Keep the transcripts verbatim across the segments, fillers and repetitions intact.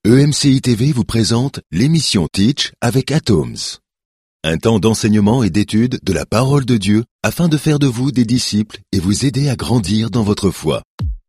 E M C I T V vous présente l'émission Teach avec Atoms. Un temps d'enseignement et d'étude de la parole de Dieu afin de faire de vous des disciples et vous aider à grandir dans votre foi.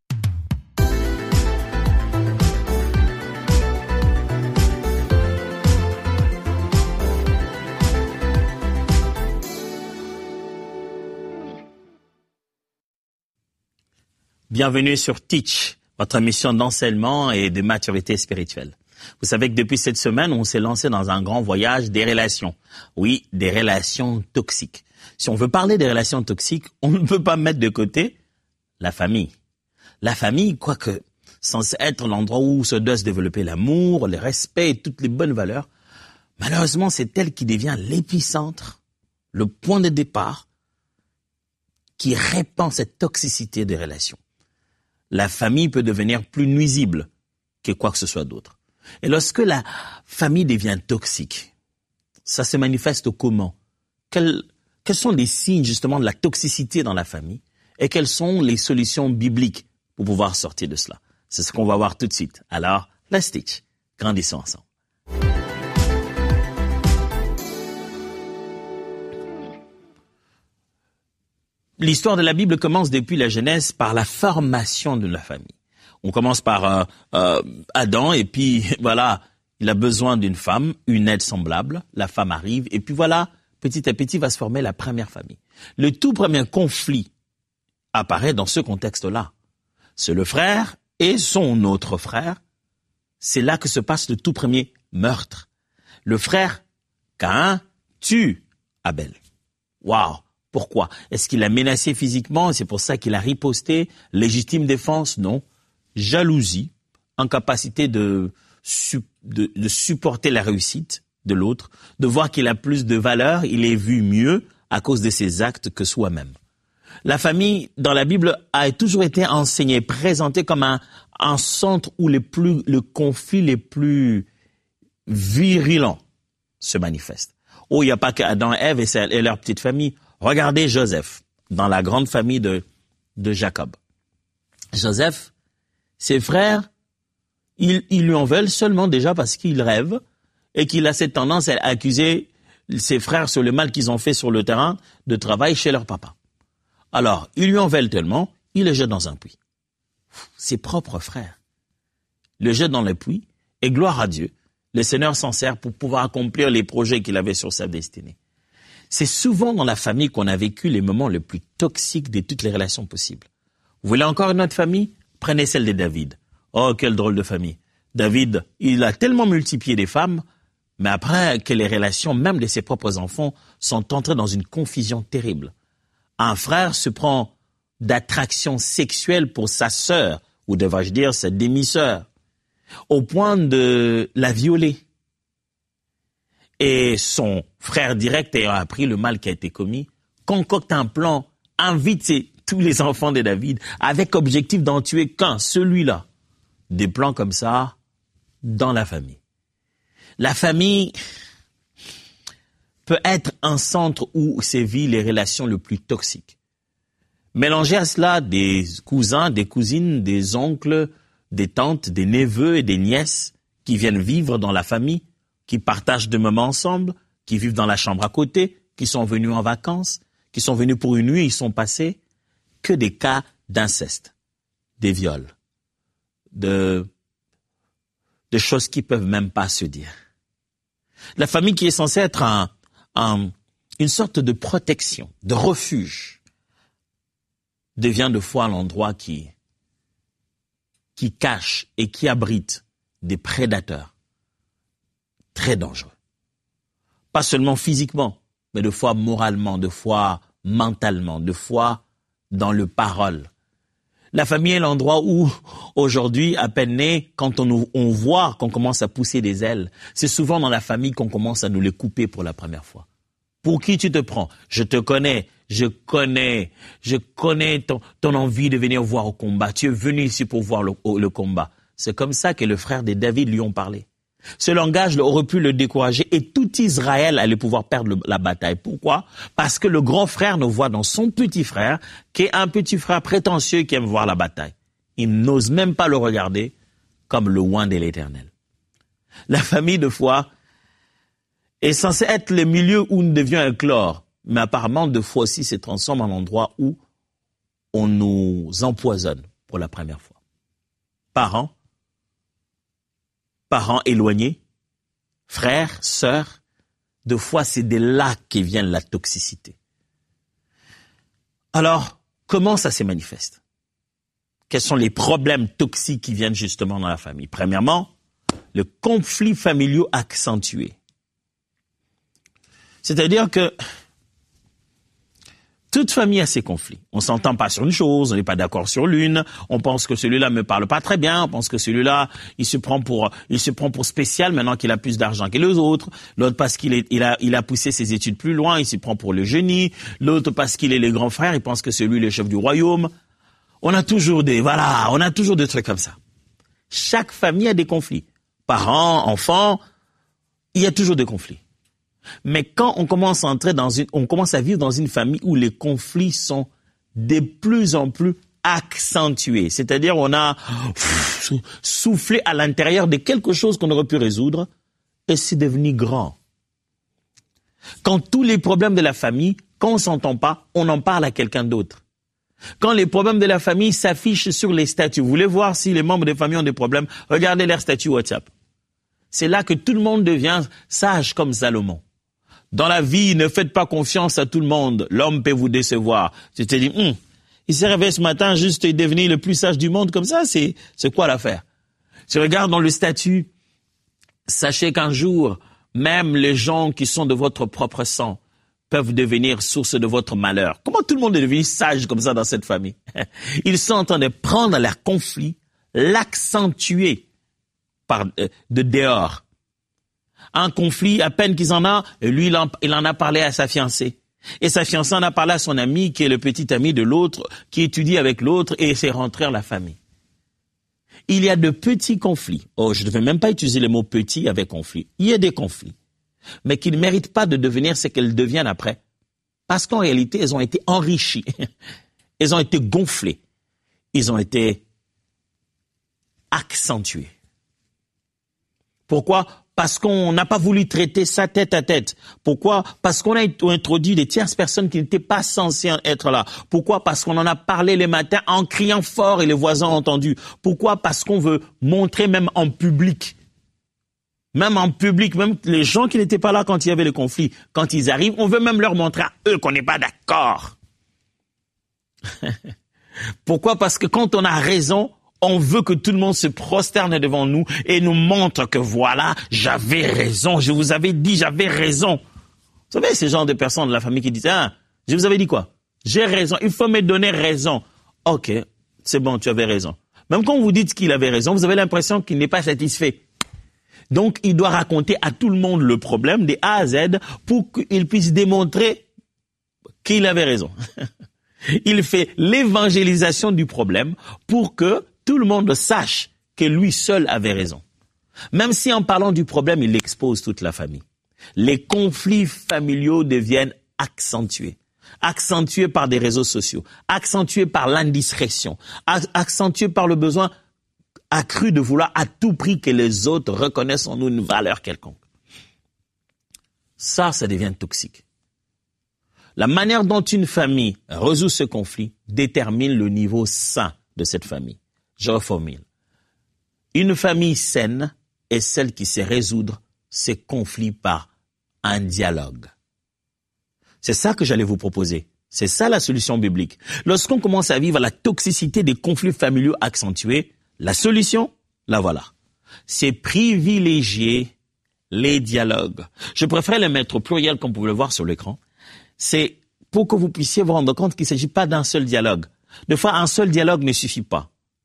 Bienvenue sur Teach, votre émission d'enseignement et de maturité spirituelle. Vous savez que depuis cette semaine, on s'est lancé dans un grand voyage des relations. Oui, des relations toxiques. Si on veut parler des relations toxiques, on ne peut pas mettre de côté la famille. La famille, quoique censée être l'endroit où se doit se développer l'amour, le respect et toutes les bonnes valeurs, malheureusement, c'est elle qui devient l'épicentre, le point de départ qui répand cette toxicité des relations. La famille peut devenir plus nuisible que quoi que ce soit d'autre. Et lorsque la famille devient toxique, ça se manifeste comment? Quels, quels sont les signes justement de la toxicité dans la famille et quelles sont les solutions bibliques pour pouvoir sortir de cela? C'est ce qu'on va voir tout de suite. Alors, let's teach. Grandissons ensemble. L'histoire de la Bible commence depuis la Genèse par la formation de la famille. On commence par euh, euh, Adam et puis voilà, il a besoin d'une femme, une aide semblable. La femme arrive et puis voilà, petit à petit va se former la première famille. Le tout premier conflit apparaît dans ce contexte-là. C'est le frère et son autre frère. C'est là que se passe le tout premier meurtre. Le frère Caïn tue Abel. Waouh! Pourquoi? Est-ce qu'il a menacé physiquement? C'est pour ça qu'il a riposté? Légitime défense? Non. Jalousie, incapacité de, de, de supporter la réussite de l'autre, de voir qu'il a plus de valeur, il est vu mieux à cause de ses actes que soi-même. La famille, dans la Bible, a toujours été enseignée, présentée comme un, un centre où les plus, le conflit les plus virulents se manifestent. Oh, il n'y a pas qu'Adam et Ève et, et leur petite famille. Regardez Joseph, dans la grande famille de, de Jacob. Joseph, ses frères, ils, ils lui en veulent seulement déjà parce qu'il rêve et qu'il a cette tendance à accuser ses frères sur le mal qu'ils ont fait sur le terrain de travail chez leur papa. Alors, ils lui en veulent tellement, il le jette dans un puits. Ses propres frères le jettent dans le puits et gloire à Dieu, le Seigneur s'en sert pour pouvoir accomplir les projets qu'il avait sur sa destinée. C'est souvent dans la famille qu'on a vécu les moments les plus toxiques de toutes les relations possibles. Vous voulez encore une autre famille? Prenez celle de David. Oh, quelle drôle de famille. David, il a tellement multiplié des femmes, mais après que les relations, même de ses propres enfants, sont entrées dans une confusion terrible. Un frère se prend d'attraction sexuelle pour sa sœur, ou devrais-je dire sa demi-sœur, au point de la violer. Et son frère direct, ayant appris le mal qui a été commis, concocte un plan, invite ses, tous les enfants de David, avec objectif d'en tuer qu'un, celui-là. Des plans comme ça, dans la famille. La famille peut être un centre où sévit les relations les plus toxiques. Mélangez à cela des cousins, des cousines, des oncles, des tantes, des neveux et des nièces qui viennent vivre dans la famille, qui partagent des moments ensemble, qui vivent dans la chambre à côté, qui sont venus en vacances, qui sont venus pour une nuit, ils sont passés, que des cas d'inceste, des viols, de, de choses qui peuvent même pas se dire. La famille qui est censée être un, un, une sorte de protection, de refuge, devient de fois l'endroit qui, qui cache et qui abrite des prédateurs très dangereux. Pas seulement physiquement, mais de fois moralement, de fois mentalement, de fois dans le parole. La famille est l'endroit où, aujourd'hui, à peine né, quand on, on voit qu'on commence à pousser des ailes, c'est souvent dans la famille qu'on commence à nous les couper pour la première fois. Pour qui tu te prends? Je te connais, je connais, je connais ton, ton envie de venir voir au combat. Tu es venu ici pour voir le, le combat. C'est comme ça que le frère de David lui ont parlé. Ce langage aurait pu le décourager et tout Israël allait pouvoir perdre le, la bataille. Pourquoi? Parce que le grand frère ne voit dans son petit frère qu'un petit frère prétentieux qui aime voir la bataille. Il n'ose même pas le regarder comme le oint de l'Éternel. La famille de foi est censée être le milieu où nous devions éclore. Mais apparemment, de fois aussi, se transforme en endroit où on nous empoisonne pour la première fois. Parents, parents éloignés, frères, sœurs, de fois, c'est de là que vient la toxicité. Alors, comment ça se manifeste? Quels sont les problèmes toxiques qui viennent justement dans la famille? Premièrement, le conflit familial accentué. C'est-à-dire que toute famille a ses conflits. On s'entend pas sur une chose, on n'est pas d'accord sur l'une, on pense que celui-là me parle pas très bien, on pense que celui-là, il se prend pour, il se prend pour spécial maintenant qu'il a plus d'argent que les autres. L'autre parce qu'il est, il a, il a poussé ses études plus loin, il se prend pour le génie. L'autre parce qu'il est le grand frère, il pense que c'est lui le chef du royaume. On a toujours des, voilà, on a toujours des trucs comme ça. Chaque famille a des conflits. Parents, enfants, il y a toujours des conflits. Mais quand on commence à entrer dans une, on commence à vivre dans une famille où les conflits sont de plus en plus accentués, c'est-à-dire on a pff, soufflé à l'intérieur de quelque chose qu'on aurait pu résoudre et c'est devenu grand. Quand tous les problèmes de la famille, quand on s'entend pas, on en parle à quelqu'un d'autre. Quand les problèmes de la famille s'affichent sur les statuts, vous voulez voir si les membres de famille ont des problèmes, regardez leurs statuts WhatsApp. C'est là que tout le monde devient sage comme Salomon. Dans la vie, ne faites pas confiance à tout le monde. L'homme peut vous décevoir. Tu te dis, hum, il s'est réveillé ce matin juste et devenir le plus sage du monde comme ça, c'est, c'est quoi l'affaire? Tu regardes dans le statut, sachez qu'un jour, même les gens qui sont de votre propre sang peuvent devenir source de votre malheur. Comment tout le monde est devenu sage comme ça dans cette famille? Ils sont en train de prendre leur conflit, l'accentuer par, euh, de dehors. Un conflit, à peine qu'ils en ont, lui, il en, il en a parlé à sa fiancée. Et sa fiancée en a parlé à son ami, qui est le petit ami de l'autre, qui étudie avec l'autre, et c'est rentré dans la famille. Il y a de petits conflits. Oh, je ne devais même pas utiliser le mot petit avec conflit. Il y a des conflits. Mais qui ne méritent pas de devenir ce qu'elles deviennent après. Parce qu'en réalité, elles ont été enrichies. Elles ont été gonflées. Ils ont été accentués. Pourquoi? Parce qu'on n'a pas voulu traiter ça tête à tête. Pourquoi? Parce qu'on a introduit des tierces personnes qui n'étaient pas censées être là. Pourquoi? Parce qu'on en a parlé les matins en criant fort et les voisins ont entendu. Pourquoi? Parce qu'on veut montrer même en public. Même en public, même les gens qui n'étaient pas là quand il y avait le conflit, quand ils arrivent, on veut même leur montrer à eux qu'on n'est pas d'accord. Pourquoi? Parce que quand on a raison, on veut que tout le monde se prosterne devant nous et nous montre que voilà, j'avais raison, je vous avais dit, j'avais raison. Vous savez, ces genres de personnes de la famille qui disent, ah, je vous avais dit quoi? J'ai raison, il faut me donner raison. Ok, c'est bon, tu avais raison. Même quand vous dites qu'il avait raison, vous avez l'impression qu'il n'est pas satisfait. Donc, il doit raconter à tout le monde le problème, de A à Z, pour qu'il puisse démontrer qu'il avait raison. Il fait l'évangélisation du problème pour que tout le monde sache que lui seul avait raison. Même si en parlant du problème, il expose toute la famille. Les conflits familiaux deviennent accentués. Accentués par des réseaux sociaux, accentués par l'indiscrétion, accentués par le besoin accru de vouloir à tout prix que les autres reconnaissent en nous une valeur quelconque. Ça, ça devient toxique. La manière dont une famille résout ce conflit détermine le niveau sain de cette famille. Je reformule. Une famille saine est celle qui sait résoudre ses conflits par un dialogue. C'est ça que j'allais vous proposer. C'est ça la solution biblique. Lorsqu'on commence à vivre la toxicité des conflits familiaux accentués, la solution, la voilà. C'est privilégier les dialogues. Je préfère les mettre au pluriel comme vous pouvez le voir sur l'écran. C'est pour que vous puissiez vous rendre compte qu'il ne s'agit pas d'un seul dialogue. Des fois, un seul dialogue ne suffit pas.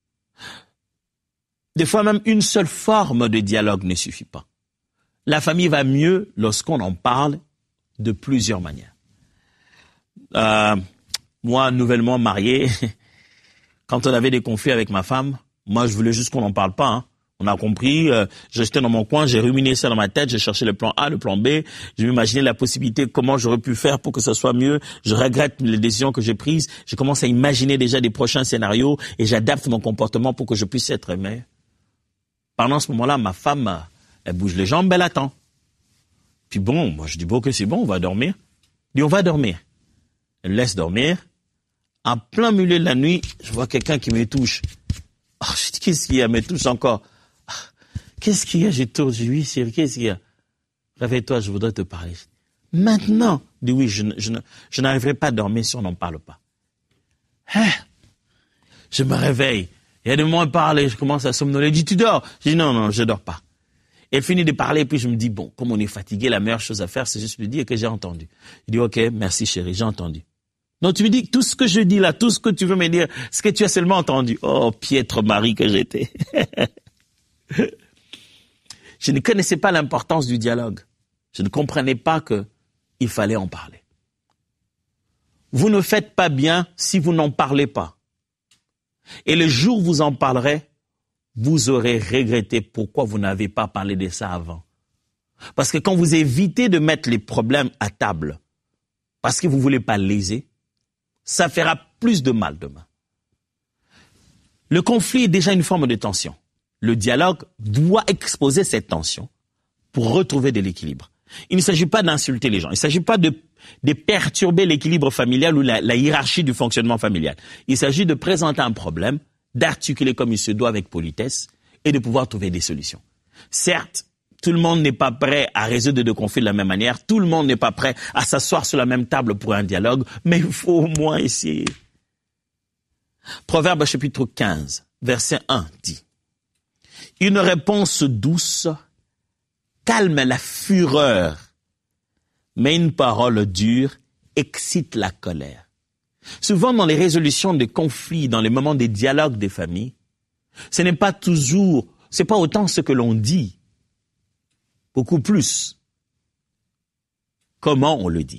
Des fois, même une seule forme de dialogue ne suffit pas. La famille va mieux lorsqu'on en parle de plusieurs manières. Euh, moi, nouvellement marié, quand on avait des conflits avec ma femme, moi, je voulais juste qu'on n'en parle pas. Hein. On a compris, euh, j'étais dans mon coin, j'ai ruminé ça dans ma tête, j'ai cherché le plan A, le plan B, je m'imaginais la possibilité, comment j'aurais pu faire pour que ça soit mieux. Je regrette les décisions que j'ai prises. Je commence à imaginer déjà des prochains scénarios et j'adapte mon comportement pour que je puisse être aimé. Pendant ce moment-là, ma femme Elle bouge les jambes, elle attend. Puis bon, moi je dis, bon, que c'est bon, on va dormir. Elle dit, on va dormir. Elle me laisse dormir. En plein milieu de la nuit, je vois quelqu'un qui me touche. Oh, je dis, qu'est-ce qu'il y a? Elle me touche encore. Oh, qu'est-ce qu'il y a? Je tourne, je dis, oui, Cyril, qu'est-ce qu'il y a? Réveille-toi, je voudrais te parler. Maintenant, je dis, oui, je, je, je n'arriverai pas à dormir si on n'en parle pas. Hein? Je me réveille. Il y a des moments, elle parle et je commence à somnoler. Elle dit, tu dors? Je dis, non, non, je dors pas. Elle finit de parler, puis je me dis, bon, comme on est fatigué, la meilleure chose à faire, c'est juste lui dire que j'ai entendu. Je dis, ok, merci chérie, j'ai entendu. Donc tu me dis, tout ce que je dis là, tout ce que tu veux me dire, ce que tu as seulement entendu. Oh, piètre mari que j'étais. Je ne connaissais pas l'importance du dialogue. Je ne comprenais pas qu'il fallait en parler. Vous ne faites pas bien si vous n'en parlez pas. Et le jour où vous en parlerez, vous aurez regretté pourquoi vous n'avez pas parlé de ça avant. Parce que quand vous évitez de mettre les problèmes à table, parce que vous ne voulez pas léser, ça fera plus de mal demain. Le conflit est déjà une forme de tension. Le dialogue doit exposer cette tension pour retrouver de l'équilibre. Il ne s'agit pas d'insulter les gens. Il ne s'agit pas de, de perturber l'équilibre familial ou la, la hiérarchie du fonctionnement familial. Il s'agit de présenter un problème, d'articuler comme il se doit avec politesse et de pouvoir trouver des solutions. Certes, tout le monde n'est pas prêt à résoudre de conflits de la même manière. Tout le monde n'est pas prêt à s'asseoir sur la même table pour un dialogue, mais il faut au moins essayer. Proverbe chapitre quinze, verset un dit « Une réponse douce calme la fureur, mais une parole dure excite la colère. » Souvent, dans les résolutions de conflits, dans les moments des dialogues des familles, ce n'est pas toujours, c'est pas autant ce que l'on dit, beaucoup plus comment on le dit,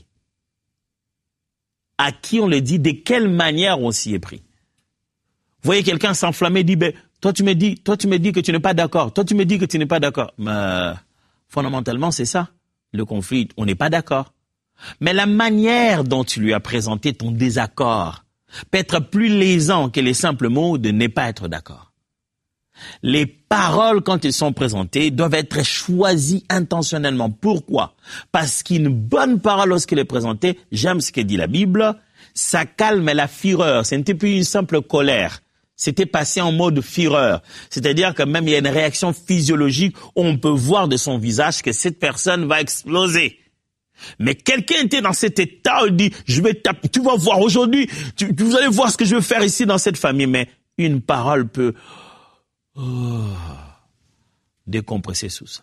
à qui on le dit, de quelle manière on s'y est pris. Vous voyez quelqu'un s'enflammer, dit, ben, toi tu me dis, toi tu me dis que tu n'es pas d'accord, toi tu me dis que tu n'es pas d'accord. Mais fondamentalement, c'est ça, le conflit, on n'est pas d'accord. Mais la manière dont tu lui as présenté ton désaccord peut être plus lésant que les simples mots de ne pas être d'accord. Les paroles, quand elles sont présentées, doivent être choisies intentionnellement. Pourquoi? Parce qu'une bonne parole, lorsqu'elle est présentée, j'aime ce que dit la Bible, ça calme la fureur. Ce n'était plus une simple colère. C'était passé en mode fureur. C'est-à-dire que même il y a une réaction physiologique où on peut voir de son visage que cette personne va exploser. Mais quelqu'un était dans cet état, il dit, je vais taper, tu vas voir aujourd'hui, tu, vous allez voir ce que je vais faire ici dans cette famille. Mais une parole peut oh, décompresser tout ça.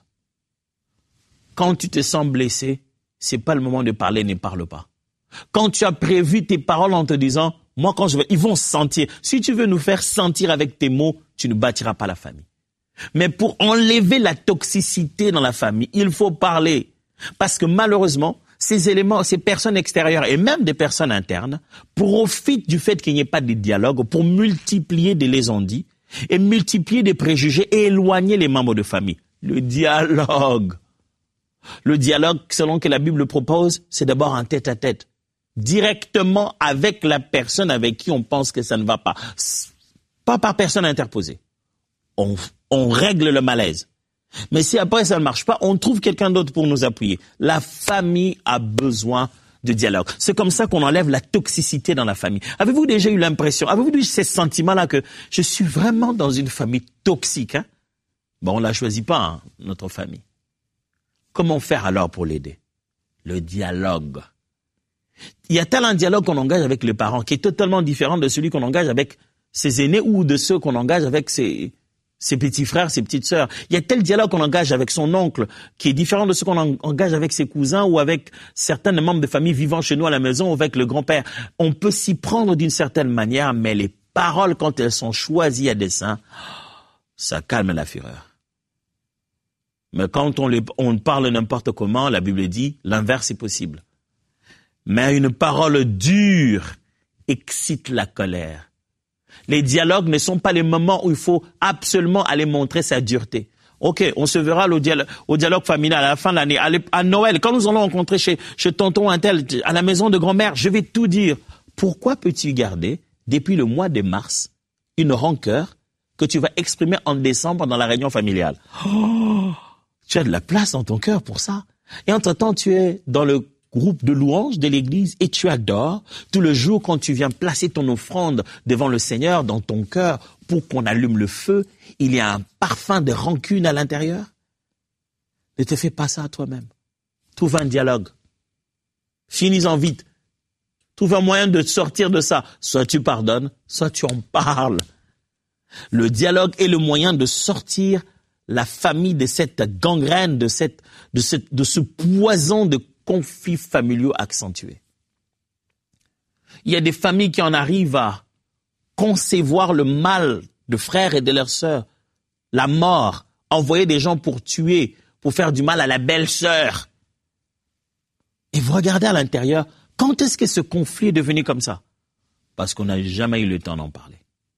Quand tu te sens blessé, c'est pas le moment de parler, ne parle pas. Quand tu as prévu tes paroles en te disant, moi quand je vais, ils vont sentir. Si tu veux nous faire sentir avec tes mots, tu ne bâtiras pas la famille. Mais pour enlever la toxicité dans la famille, il faut parler. Parce que malheureusement, ces éléments, ces personnes extérieures et même des personnes internes profitent du fait qu'il n'y ait pas de dialogue pour multiplier des liaisons-dits et multiplier des préjugés et éloigner les membres de famille. Le dialogue. Le dialogue, selon que la Bible propose, c'est d'abord un tête-à-tête. Directement avec la personne avec qui on pense que ça ne va pas. Pas par personne interposée. On, on règle le malaise. Mais si après ça ne marche pas, on trouve quelqu'un d'autre pour nous appuyer. La famille a besoin de dialogue. C'est comme ça qu'on enlève la toxicité dans la famille. Avez-vous déjà eu l'impression, avez-vous eu ces sentiments-là que je suis vraiment dans une famille toxique, hein? Bon, on l'a choisi pas, hein, notre famille. Comment faire alors pour l'aider? Le dialogue. Il y a tel un dialogue qu'on engage avec les parents qui est totalement différent de celui qu'on engage avec ses aînés ou de ceux qu'on engage avec ses... ses petits frères, ses petites sœurs. Il y a tel dialogue qu'on engage avec son oncle qui est différent de ce qu'on engage avec ses cousins ou avec certains membres de famille vivant chez nous à la maison ou avec le grand-père. On peut s'y prendre d'une certaine manière, mais les paroles, quand elles sont choisies à dessein, ça calme la fureur. Mais quand on, les, on parle n'importe comment, la Bible dit, l'inverse est possible. Mais une parole dure excite la colère. Les dialogues ne sont pas les moments où il faut absolument aller montrer sa dureté. Ok, on se verra au dialogue, au dialogue familial à la fin de l'année, à, à Noël, quand nous allons rencontrer chez, chez tonton Intel, à la maison de grand-mère, je vais tout dire. Pourquoi peux-tu garder, depuis le mois de mars, une rancœur que tu vas exprimer en décembre dans la réunion familiale? Oh, Tu as de la place dans ton cœur pour ça. Et entre-temps, tu es dans le groupe de louanges de l'église et tu adores. Tout le jour, quand tu viens placer ton offrande devant le Seigneur dans ton cœur pour qu'on allume le feu, il y a un parfum de rancune à l'intérieur. Ne te fais pas ça à toi-même. Trouve un dialogue. Finis-en vite. Trouve un moyen de sortir de ça. Soit tu pardonnes, soit tu en parles. Le dialogue est le moyen de sortir la famille de cette gangrène, de, cette, de, cette, de ce poison de conflits familiaux accentués. Il y a des familles qui en arrivent à concevoir le mal de frères et de leurs sœurs, la mort, envoyer des gens pour tuer, pour faire du mal à la belle-sœur. Et vous regardez à l'intérieur, quand est-ce que ce conflit est devenu comme ça? Parce qu'on n'a jamais eu le temps d'en parler.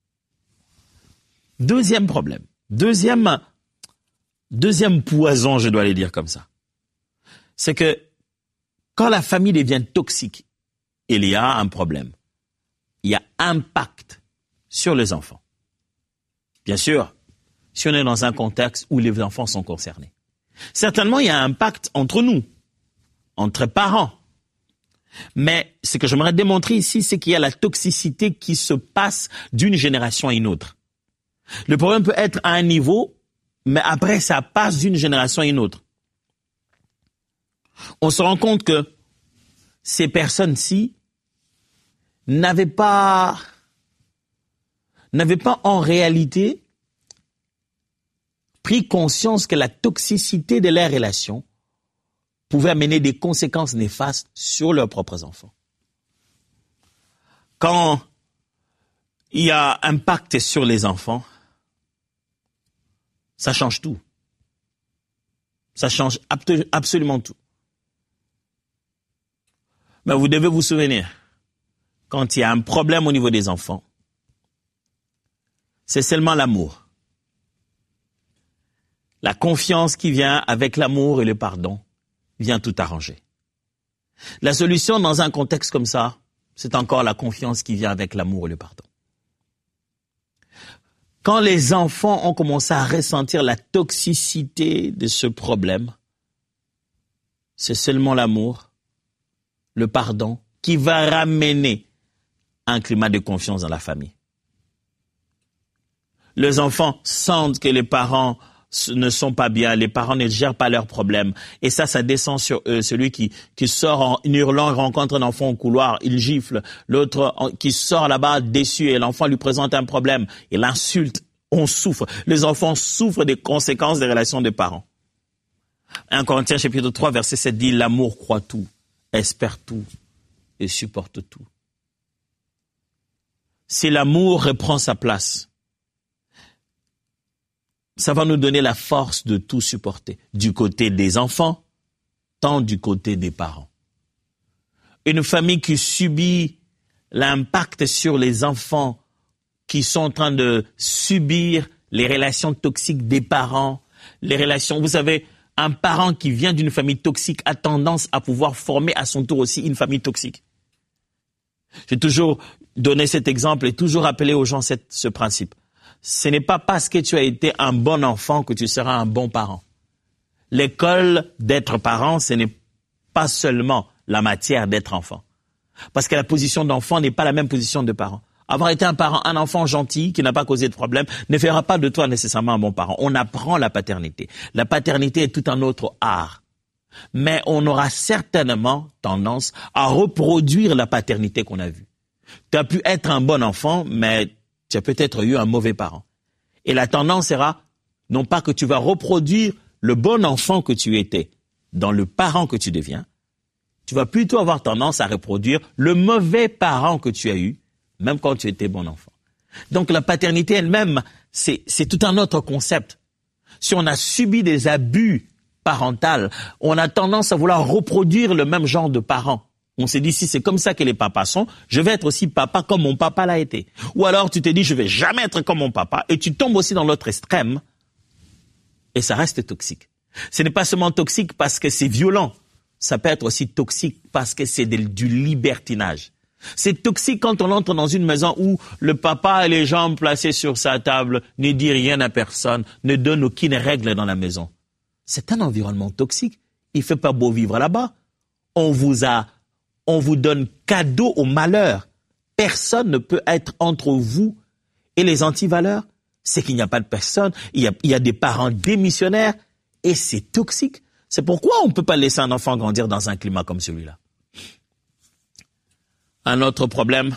Deuxième problème, deuxième, deuxième poison, je dois le dire comme ça, c'est que quand la famille devient toxique, il y a un problème. Il y a impact sur les enfants. Bien sûr, si on est dans un contexte où les enfants sont concernés. Certainement, il y a un impact entre nous, entre parents. Mais ce que j'aimerais démontrer ici, c'est qu'il y a la toxicité qui se passe d'une génération à une autre. Le problème peut être à un niveau, mais après, ça passe d'une génération à une autre. On se rend compte que ces personnes-ci n'avaient pas, n'avaient pas en réalité pris conscience que la toxicité de leurs relations pouvait amener des conséquences néfastes sur leurs propres enfants. Quand il y a un impact sur les enfants, ça change tout. Ça change absolument tout. Mais vous devez vous souvenir, quand il y a un problème au niveau des enfants, c'est seulement l'amour. La confiance qui vient avec l'amour et le pardon vient tout arranger. La solution dans un contexte comme ça, c'est encore la confiance qui vient avec l'amour et le pardon. Quand les enfants ont commencé à ressentir la toxicité de ce problème, c'est seulement l'amour, le pardon, qui va ramener un climat de confiance dans la famille. Les enfants sentent que les parents ne sont pas bien, les parents ne gèrent pas leurs problèmes. Et ça, ça descend sur eux. Celui qui, qui sort en hurlant, rencontre un enfant au couloir, il gifle. L'autre qui sort là-bas déçu et l'enfant lui présente un problème, il insulte, on souffre. Les enfants souffrent des conséquences des relations des parents. un Corinthiens chapitre trois, verset sept dit « L'amour croit tout, espère tout et supporte tout. » Si l'amour reprend sa place, ça va nous donner la force de tout supporter, du côté des enfants, tant du côté des parents. Une famille qui subit l'impact sur les enfants, qui sont en train de subir les relations toxiques des parents, les relations, vous savez, un parent qui vient d'une famille toxique a tendance à pouvoir former à son tour aussi une famille toxique. J'ai toujours donné cet exemple et toujours rappelé aux gens cette, ce principe. Ce n'est pas parce que tu as été un bon enfant que tu seras un bon parent. L'école d'être parent, ce n'est pas seulement la matière d'être enfant. Parce que la position d'enfant n'est pas la même position de parent. Avoir été un parent, un enfant gentil qui n'a pas causé de problème ne fera pas de toi nécessairement un bon parent. On apprend la paternité. La paternité est tout un autre art. Mais on aura certainement tendance à reproduire la paternité qu'on a vue. Tu as pu être un bon enfant, mais tu as peut-être eu un mauvais parent. Et la tendance sera, non pas que tu vas reproduire le bon enfant que tu étais dans le parent que tu deviens, tu vas plutôt avoir tendance à reproduire le mauvais parent que tu as eu, même quand tu étais bon enfant. Donc la paternité elle-même, c'est, c'est tout un autre concept. Si on a subi des abus parentaux, on a tendance à vouloir reproduire le même genre de parents. On s'est dit, si c'est comme ça que les papas sont, je vais être aussi papa comme mon papa l'a été. Ou alors tu te dis, je vais jamais être comme mon papa, et tu tombes aussi dans l'autre extrême, et ça reste toxique. Ce n'est pas seulement toxique parce que c'est violent, ça peut être aussi toxique parce que c'est de, du libertinage. C'est toxique quand on entre dans une maison où le papa a les jambes placées sur sa table, ne dit rien à personne, ne donne aucune règle dans la maison. c'est un environnement toxique. Il fait pas beau vivre là-bas. On vous a, on vous donne cadeau au malheur. Personne ne peut être entre vous et les antivaleurs. C'est qu'il n'y a pas de personne. Il y a, il y a des parents démissionnaires et c'est toxique. C'est pourquoi on ne peut pas laisser un enfant grandir dans un climat comme celui-là. Un autre problème,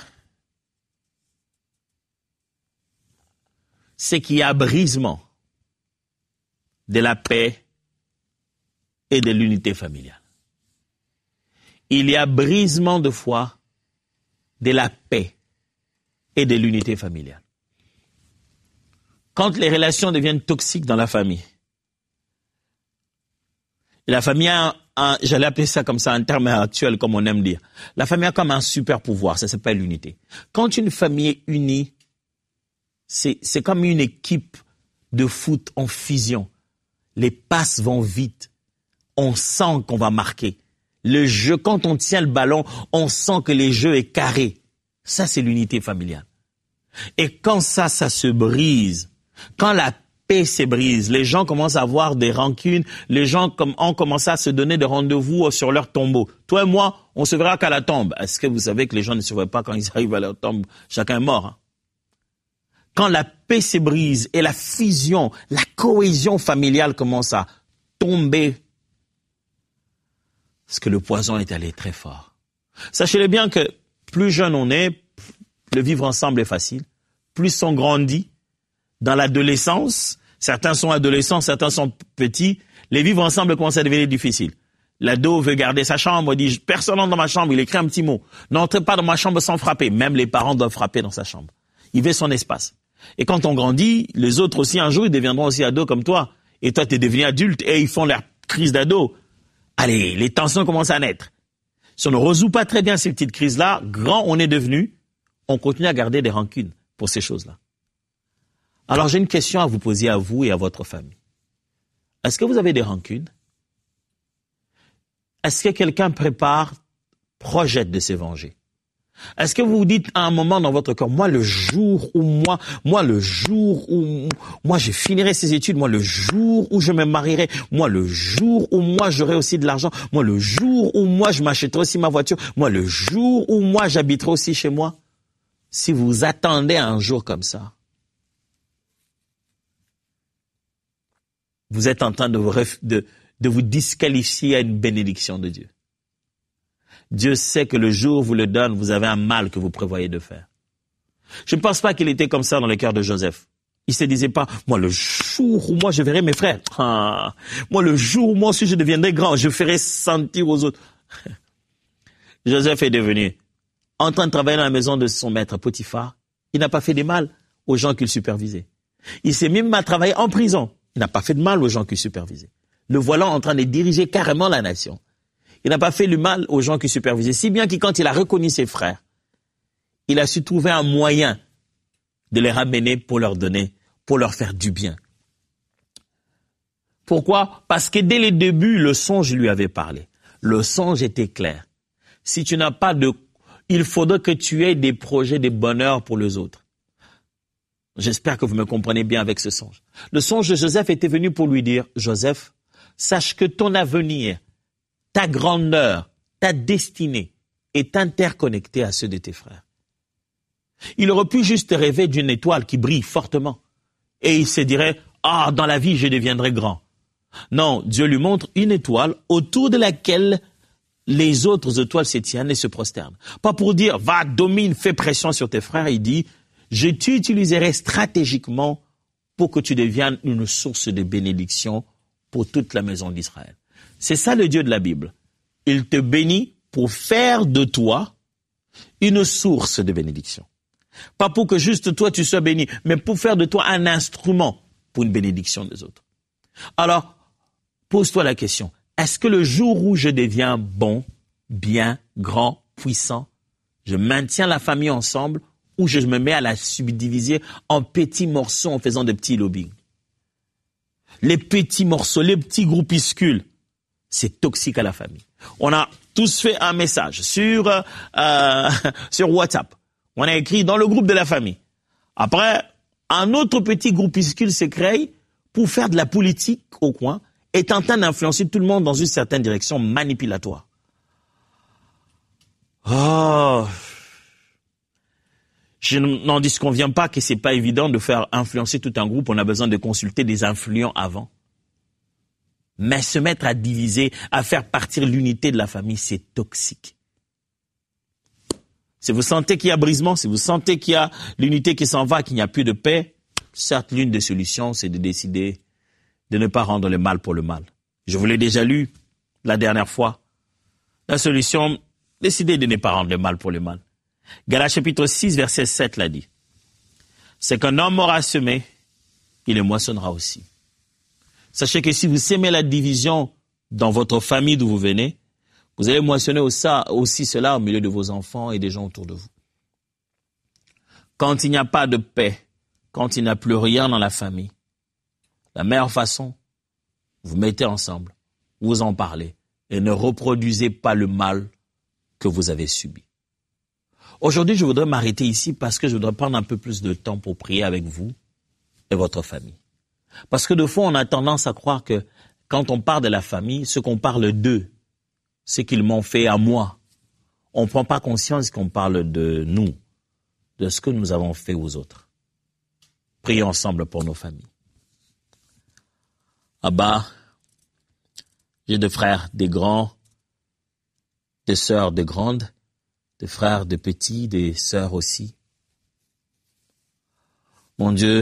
c'est qu'il y a brisement de la paix et de l'unité familiale. Il y a brisement de foi de la paix et de l'unité familiale. Quand les relations deviennent toxiques dans la famille, et la famille a, un, j'allais appeler ça comme ça, un terme actuel comme on aime dire, la famille a comme un super pouvoir, ça s'appelle l'unité. Quand une famille est unie, c'est, c'est comme une équipe de foot en fusion. Les passes vont vite. On sent qu'on va marquer. Le jeu, quand on tient le ballon, on sent que le jeu est carré. Ça, c'est l'unité familiale. Et quand ça, ça se brise, quand la paix se brise, les gens commencent à avoir des rancunes, les gens ont commencé à se donner des rendez-vous sur leur tombeau. Toi et moi, on se verra qu'à la tombe. Est-ce que vous savez que les gens ne se voient pas quand ils arrivent à leur tombe? Chacun est mort. Hein? Quand la paix se brise et la fusion, la cohésion familiale commence à tomber, parce que le poison est allé très fort. Sachez-le bien que plus jeune on est, le vivre ensemble est facile. Plus on grandit, dans l'adolescence, certains sont adolescents, certains sont petits, les vivre ensemble commence à devenir difficile. L'ado veut garder sa chambre, il dit « Personne n'entre dans ma chambre », il écrit un petit mot. « N'entrez pas dans ma chambre sans frapper ». Même les parents doivent frapper dans sa chambre. Il veut son espace. Et quand on grandit, les autres aussi, un jour, ils deviendront aussi ados comme toi. Et toi, tu es devenu adulte et ils font leur crise d'ado. Allez, les tensions commencent à naître. Si on ne résout pas très bien ces petites crises-là, grand on est devenu, on continue à garder des rancunes pour ces choses-là. Alors, j'ai une question à vous poser à vous et à votre famille. Est-ce que vous avez des rancunes? Est-ce que quelqu'un prépare, projette de se venger? Est-ce que vous vous dites à un moment dans votre corps, moi le jour où moi, moi le jour où moi je finirai ces études, moi le jour où je me marierai, moi le jour où moi j'aurai aussi de l'argent, moi le jour où moi je m'achèterai aussi ma voiture, moi le jour où moi j'habiterai aussi chez moi? Si vous attendez un jour comme ça, vous êtes en train de vous, de, de vous disqualifier à une bénédiction de Dieu. Dieu sait que le jour où vous le donne, vous avez un mal que vous prévoyez de faire. Je ne pense pas qu'il était comme ça dans le cœur de Joseph. Il se disait pas, moi le jour où moi je verrai mes frères, ah, moi le jour où moi aussi je deviendrai grand, je ferai sentir aux autres. Joseph est devenu, en train de travailler dans la maison de son maître Potiphar, il n'a pas fait de mal aux gens qu'il supervisait. Il s'est même à travailler en prison. Il n'a pas fait de mal aux gens qu'il supervisait. Le voilà en train de diriger carrément la nation. Il n'a pas fait le mal aux gens qui supervisaient, si bien que quand il a reconnu ses frères, il a su trouver un moyen de les ramener pour leur donner, pour leur faire du bien. Pourquoi? Parce que dès le début, le songe lui avait parlé. Le songe était clair. Si tu n'as pas de... Il faudrait que tu aies des projets de bonheur pour les autres. J'espère que vous me comprenez bien avec ce songe. Le songe de Joseph était venu pour lui dire, Joseph, sache que ton avenir, ta grandeur, ta destinée est interconnectée à ceux de tes frères. Il aurait pu juste rêver d'une étoile qui brille fortement. Et il se dirait, ah, dans la vie, je deviendrai grand. Non, Dieu lui montre une étoile autour de laquelle les autres étoiles se tiennent et se prosternent. Pas pour dire, va, domine, fais pression sur tes frères. Il dit, je t'utiliserai stratégiquement pour que tu deviennes une source de bénédiction pour toute la maison d'Israël. C'est ça le Dieu de la Bible. Il te bénit pour faire de toi une source de bénédiction. Pas pour que juste toi tu sois béni, mais pour faire de toi un instrument pour une bénédiction des autres. Alors, pose-toi la question, est-ce que le jour où je deviens bon, bien, grand, puissant, je maintiens la famille ensemble ou je me mets à la subdiviser en petits morceaux en faisant de petits lobbying? Les petits morceaux, les petits groupuscules, c'est toxique à la famille. On a tous fait un message sur, euh, sur WhatsApp. On a écrit dans le groupe de la famille. Après, un autre petit groupuscule se crée pour faire de la politique au coin est en train d'influencer tout le monde dans une certaine direction manipulatoire. Oh, je n'en disconviens pas que c'est pas évident de faire influencer tout un groupe. On a besoin de consulter des influents avant. Mais se mettre à diviser, à faire partir l'unité de la famille, c'est toxique. Si vous sentez qu'il y a brisement, si vous sentez qu'il y a l'unité qui s'en va, qu'il n'y a plus de paix, certes, l'une des solutions, c'est de décider de ne pas rendre le mal pour le mal. Je vous l'ai déjà lu la dernière fois. La solution, décidez de ne pas rendre le mal pour le mal. Galates chapitre six, verset sept l'a dit. C'est qu'un homme aura semé, il le moissonnera aussi. Sachez que si vous sémez la division dans votre famille d'où vous venez, vous allez moissonner aussi cela au milieu de vos enfants et des gens autour de vous. Quand il n'y a pas de paix, quand il n'y a plus rien dans la famille, la meilleure façon, vous mettez ensemble, vous en parlez et ne reproduisez pas le mal que vous avez subi. Aujourd'hui, je voudrais m'arrêter ici parce que je voudrais prendre un peu plus de temps pour prier avec vous et votre famille. Parce que de fois, on a tendance à croire que quand on parle de la famille, ce qu'on parle d'eux, c'est qu'ils m'ont fait à moi. On ne prend pas conscience qu'on parle de nous, de ce que nous avons fait aux autres. Prions ensemble pour nos familles. Abba, j'ai des frères, des grands, des sœurs, des grandes, des frères, des petits, des sœurs aussi. Mon Dieu,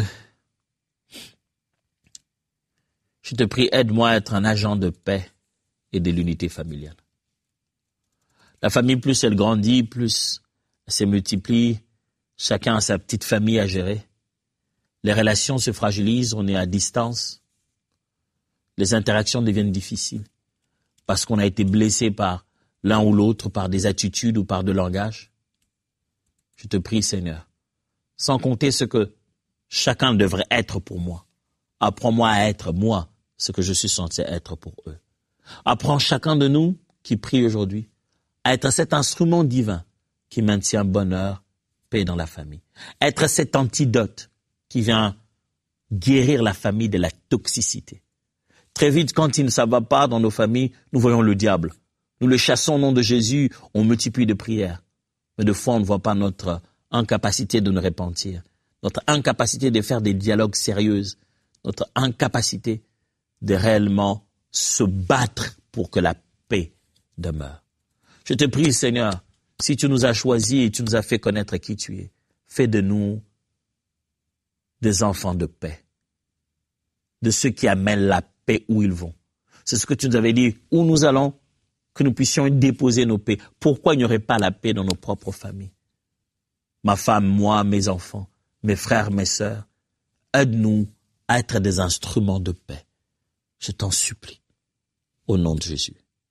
je te prie, aide-moi à être un agent de paix et de l'unité familiale. La famille, plus elle grandit, plus elle se multiplie, chacun a sa petite famille à gérer. Les relations se fragilisent, on est à distance. Les interactions deviennent difficiles parce qu'on a été blessé par l'un ou l'autre, par des attitudes ou par de langage. Je te prie, Seigneur, sans compter ce que chacun devrait être pour moi. Apprends-moi à être, moi, ce que je suis censé être pour eux. Apprends chacun de nous qui prie aujourd'hui à être cet instrument divin qui maintient bonheur, paix dans la famille. Être cet antidote qui vient guérir la famille de la toxicité. Très vite, quand il ne va pas dans nos familles, nous voyons le diable. Nous le chassons au nom de Jésus, on multiplie de prières. Mais de fois, on ne voit pas notre incapacité de nous repentir, notre incapacité de faire des dialogues sérieux, notre incapacité de réellement se battre pour que la paix demeure. Je te prie, Seigneur, si tu nous as choisis et tu nous as fait connaître qui tu es, fais de nous des enfants de paix, de ceux qui amènent la paix où ils vont. C'est ce que tu nous avais dit, où nous allons, que nous puissions déposer nos paix. Pourquoi il n'y aurait pas la paix dans nos propres familles? Ma femme, moi, mes enfants, mes frères, mes sœurs, aide-nous à être des instruments de paix. Je t'en supplie, au nom de Jésus.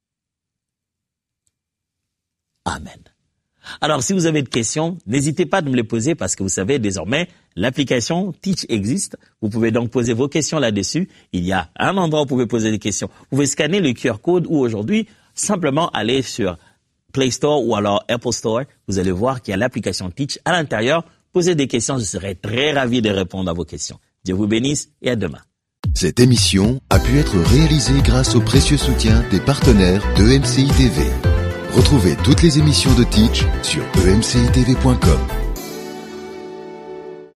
Amen. Alors, si vous avez des questions, n'hésitez pas à me les poser parce que vous savez, désormais, l'application Teach existe. Vous pouvez donc poser vos questions là-dessus. Il y a un endroit où vous pouvez poser des questions. Vous pouvez scanner le Q R code ou aujourd'hui, simplement aller sur Play Store ou alors Apple Store. Vous allez voir qu'il y a l'application Teach à l'intérieur. Posez des questions, je serai très ravi de répondre à vos questions. Dieu vous bénisse et à demain. Cette émission a pu être réalisée grâce au précieux soutien des partenaires d'E M C I T V. Retrouvez toutes les émissions de Teach sur e m c i t v point com.